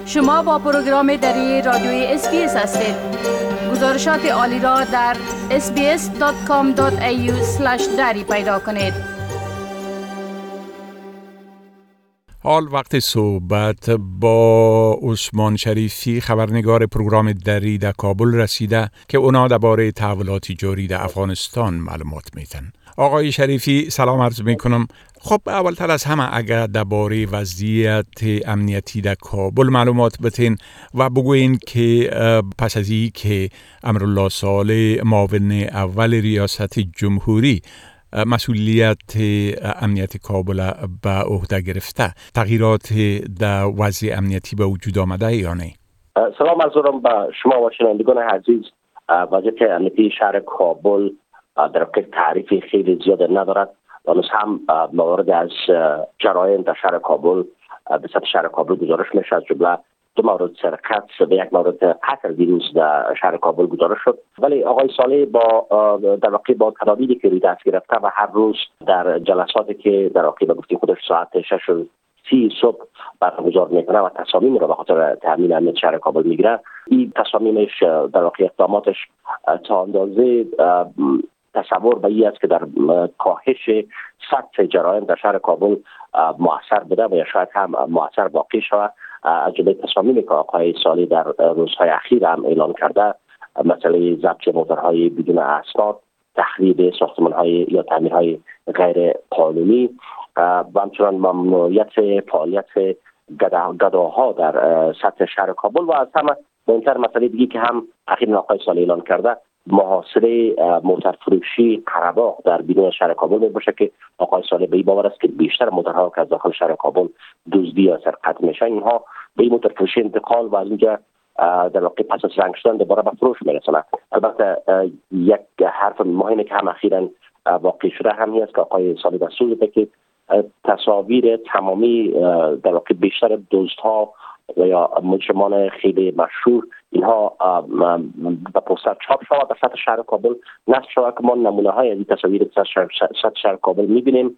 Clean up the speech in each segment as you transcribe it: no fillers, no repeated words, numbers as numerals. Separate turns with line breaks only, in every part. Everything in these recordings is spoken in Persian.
شما با پروگرام دری رادیوی اسپیس هستید. گزارشات عالی را در sbs.com.au/dari پیدا کنید.
حال وقت صحبت با عثمان شریفی خبرنگار پروگرام دری در کابل رسیده که اونا درباره تحولات جاری در افغانستان معلومات میتن. آقای شریفی سلام عرض میکنم. خب اولتر از همه اگر درباره وضعیت امنیتی در کابل معلومات بتین و بگوین که پس از این که امرالله صالح معاون اول ریاست جمهوری مسئولیت امنیت کابل به عهده گرفته، تغییرات در وضع امنیتی به وجود آمده یا نه؟
سلام عرض دارم به شما و شنوندگان عزیز. وضعیت امنیتی شهر کابل در واقع تعریف خیلی زیاد ندارد. هنوز هم موارد از جرایم در شهر کابل به سطح شهر کابل گزارش میشه. از جمله 2 مورد سرقت و 1 مورد قتل دیروز در شهر کابل گزارش شد. ولی آقای صالح در واقع با تدابیری که روی دست گرفته و هر روز در جلساتی که در واقع به گفته خودش ساعت 6:30 صبح برگزار میکنه و تصامیم را به خاطر تامین امنیت شهر کابل میگیره، این تصامیمش در واقع اقداماتش تا اندازه تصور به این است که در کاهش سطح جرایم در شهر کابل مؤثر بوده و یا شاید هم مؤثر باقی شود. از جمله تصامیمی که آقای صالح در روزهای اخیر هم اعلان کرده، مسئله ضبط موتورهای بدون اسناد، تخریب ساختمان‌های یا تعمیرهای غیر قانونی و همچنان ممنوعیت فعالیت گداها در سطح شهر کابل و از همه مهمتر مسئله دیگه که هم اخیراً آقای صالح اعلان کرده، محاصره موتر فروشی قره‌باغ در بیرون شهر کابل می باشه که آقای صالح به این باور است که بیشتر موترها که از داخل شهر کابل دزدی یا سرقت میشن، اینها به این موتر فروشی انتقال و از اینجا در واقع پس از رنگ شدن دوباره به فروش میرسونه. البته یک حرف مهمی که هم اخیراً واقع شده همین است که آقای صالح دستور داده که تصاویر تمامی در واقع بیشتر دزدها و یا مجرمان خیلی مشهور اینها به پوستر چاپ شود در سطح شهر کابل نشر شود که ما نمونه های از این تصاویر سطح شهر کابل میبینیم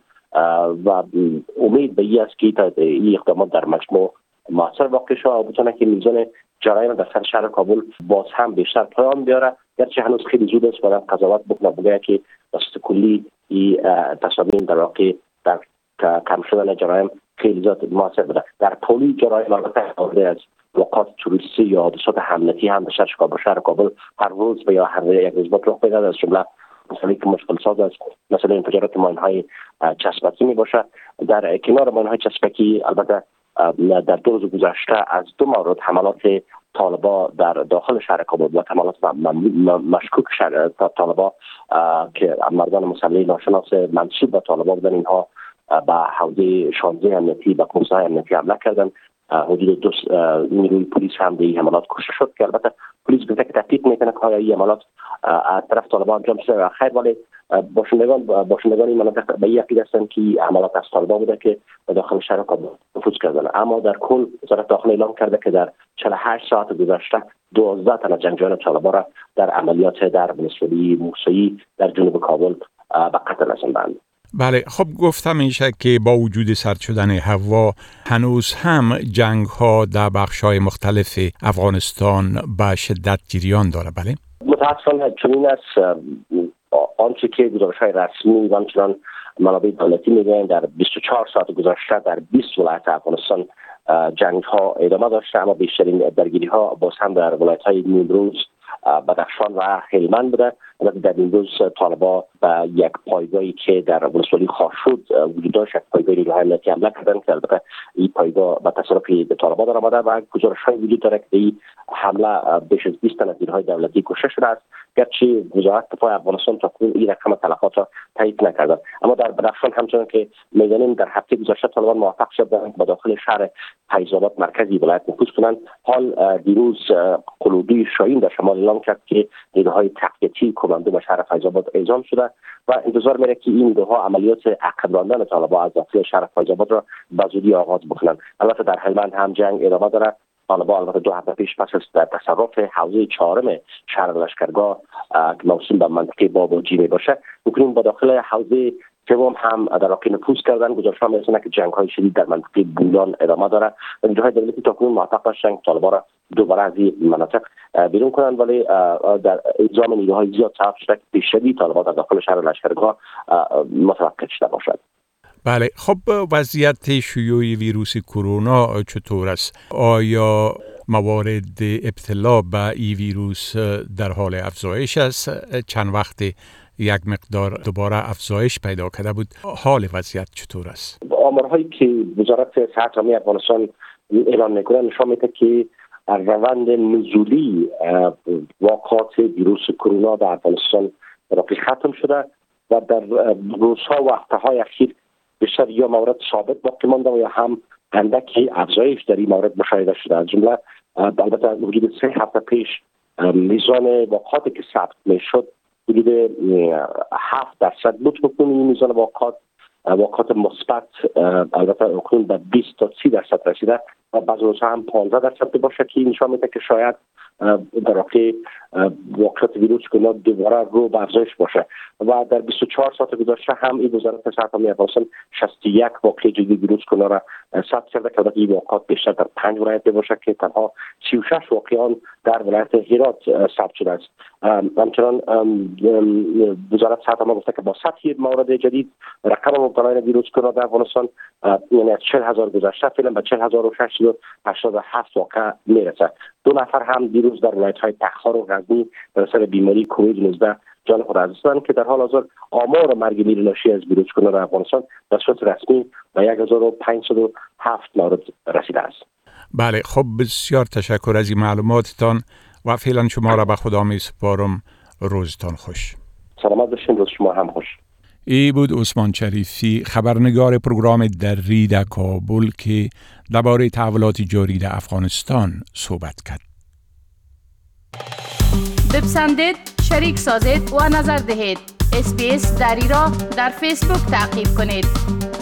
و امید به این است که این اقدامات در مجموع مؤثر واقع شود و بتونه که میزان جرایم در سطح شهر کابل باز هم بیشتر پایان بیاره. گرچه هنوز خیلی زود است و قضاوت بکنه که بسیط کلی این تصامیم در واقع در کم شدن جرایم خیلی زیاد مؤثر بوده. در پولی جرایم البته از وقات توریستی یا حادثات امنیتی هم به شهر کابل هر روز و یا هر یک روز رخ میده. از جمله مسئله که مشکل ساز است مثلا انفجارات ماین‌های چسبکی می باشه. در کنار ماین‌های چسبکی البته در 2 روز گذشته از 2 مورد حملات طالبا در داخل شهر کابل و حملات مشکوک طالبا که مردان مسلح ناشناس منسوب به طالبا بودن، اینها به حوزه 16 امنیتی و پست‌های امنیتی حمله کردن. حدود 2 نیروی پلیس هم به این حملات کشته شد که البته پلیس گفته که تحقیق میکنه که آیا این حملات از طرف طالبان انجام شده خیر، ولی باشندگان این مناطق به این عقیده هستند که حملات از طالبان بوده که به داخل شهر کابل نفوذ کردن. اما در کل وزارت داخله اعلام کرده که در 48 ساعت گذشته 12 تن از جنگجویان طالبان را در عملیات در ولسوالی موسوی در جنوب کابل به قتل رساندند.
بله، خب گفتم میشه که با وجود سرد شدن هوا هنوز هم جنگ ها در بخش های مختلف افغانستان به شدت جریان داره. بله
متاسفانه چنین است. آنچه که گزارش های رسمی و همچنان منابع دولتی میگن در 24 ساعت گذشته در 20 ولایت افغانستان جنگ ها ادامه داشته، اما بیشترین درگیری ها باز هم در ولایت های نیمروز، بدخشان و هلمند بوده. در این روز طالبا به یک پایگاهی که در ولسوالی خاشود وجود داشت، یک پایگاه نیروهای امنیتی حمله کردن که البته این پایگاه به تصرف طالبا در آمده و گزارش‌های وجود داره که این حمله بیش از 20 تن از نیروهای دولتی کشته شده است. گرچه وزارت دفاع افغانستان تاکنون این رقم تلفات را تایید نکرده، اما در بدخشان همچنان که می‌دانیم در هفته گذشته طالبان موفق شدند به داخل شهر فیض‌آباد مرکزی ولایت نفوذ کنند. حال دیروز قلودی شاهین در شمال اعلام کرد که نیروهای تقویتی کماندو به شهر فیض‌آباد اعزام شده و انتظار میره که این نیروها عملیات عقب راندن طالبان از داخل شهر فیض‌آباد را به زودی آغاز بکنند. البته در هلمند هم جنگ ادامه داره. طالبان البته 2 هفته پیش پس از در تصرف حوزه 4 شهر لشکرگاه که موسوم به منطقه بابوجی می باشه، می‌کنیم با داخل حوزه سوم هم در واقع نفوذ کردن. گزارش‌ها می‌رسونه که جنگ‌های شدید در منطقه بولان ادامه داره. نیروهای دولتی تاکنون موفق داشتن طالبان را دوباره از این مناطق بیرون کنند، ولی در الزام نیروهای زیاد سبب شده که پیشروی طالبان در داخل شهر لشکرگاه متوقف شده باشد.
بله، خب وضعیت شیوع ویروس کرونا چطور است؟ آیا موارد ابتلا به این ویروس در حال افزایش است؟ چند وقت یک مقدار دوباره افزایش پیدا کرده بود. حال وضعیت چطور است؟
آمارهایی که وزارت صحت عامه افغانستان اعلام میکنه نشان میده که روند نزولی واقعات ویروس کرونا در افغانستان راقی ختم شده و در روزها و هفته‌های اخیر بیشتر یا مورد ثابت باقی مانده و یا هم اندکی افزایش در این مورد مشاهده شده. از جمله البته حدود 3 هفته پیش میزان واقعاتی که ثبت میشد حدود 7% بود. حکومت میزان واقعات مثبت البته اکنون به 20 تا 30% رسیده و بعضی روزها هم 15% باشه که نشان میده که شاید در واقع واقعات ویروس کرونا دوباره رو به افزایش باشه. و در 24 ساعت گذشته هم این وزارت صحت عامه افغانستان 61 واقعه جدید ویروس کرونا را ثبت کرده که این واقعات بیشتر در 5 ولایت باشه که تنها 36 واقعه آن در ولایت هرات ثبت شده است. همچنان وزارت صحت عامه گفته که با سطح موارد جدید رقم مبتلایان ویروس کرونا در افغانستان یعنی از 40,000 گذشته فعلا به 40,687 واقعه میرسه. 2 نفر هم دیروز در ولایت‌های تخار و غزنی در اثر بیماری کووید 19 جان خود از دست دادند که در حال حاضر آمار مرگ میر ناشی از ویروس کرونا در افغانستان به صورت رسمی به 1507 مورد رسیده است.
بله، خب بسیار تشکر از این معلوماتتان و فعلا شما را به خدا می سپارم. روزتان خوش.
سلامت باشین. روز شما هم خوش.
ای بود عثمان شریفی، خبرنگار پروگرام دری در کابل که درباره تحولات جاری در افغانستان صحبت کرد.
بپسندید، شریک سازید و نظر دهید. SBS دری را در فیسبوک تعقیب کنید.